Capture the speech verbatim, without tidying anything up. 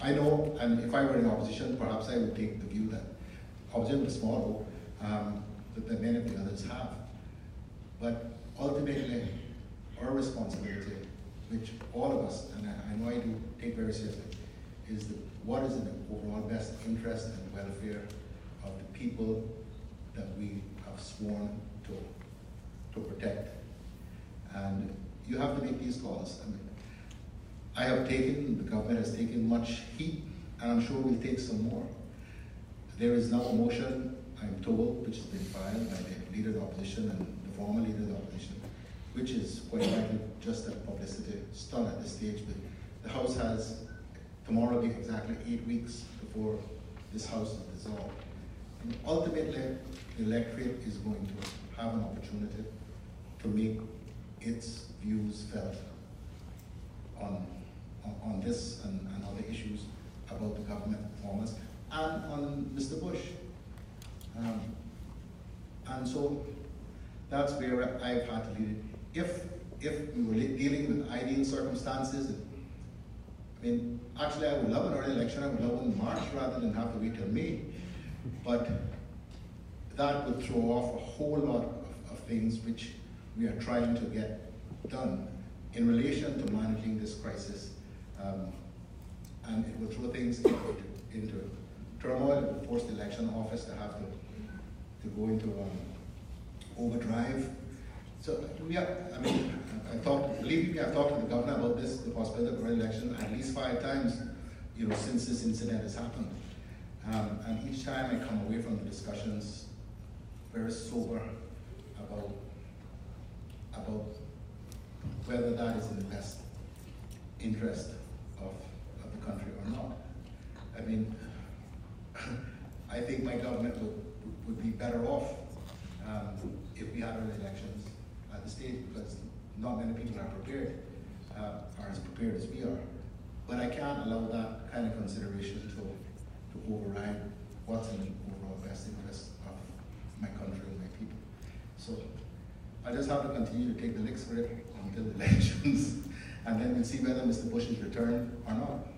I know, and if I were in opposition, perhaps I would take the view that opposition is small, um, that, that many of the others have. But ultimately, our responsibility, which all of us, and I, I know I do take very seriously, is the, what is in the overall best interest and welfare of the people that we have sworn to, to protect. And you have to make these calls. I mean, I have taken, the government has taken much heat, and I'm sure we'll take some more. There is now a motion, I'm told, which has been filed by the Leader of the Opposition and the former Leader of the Opposition, which is quite likely just a publicity stunt at this stage. But the House has, tomorrow will be exactly eight weeks before this House is dissolved. And ultimately, the electorate is going to have an opportunity to make its views felt on, on, on this and, and other issues about the government performance and on Mister Bush. Um, and so that's where I've had to lead it. If, if we were dealing with ideal circumstances, I mean, actually I would love an early election, I would love one in March rather than have to wait till May. But that would throw off a whole lot of, of things which we are trying to get done in relation to managing this crisis. Um, and it will throw things into, into turmoil. It will force the election office to have to, to go into um, overdrive. So we are, I mean, I talked, believe me, I've talked to the governor about this, the possibility of an election at least five times, you know, since this incident has happened. Um, and each time I come away from the discussions very sober about, about whether that is in the best interest of, of the country or not. I mean, I think my government would, would be better off um, if we had early elections at the stage, because not many people are prepared, uh, are as prepared as we are. But I can't allow that kind of consideration to, to override what's in the overall best interest of my country and my people. So I just have to continue to take the licks for it until the elections, and then we'll see whether Mister Bush is returned or not.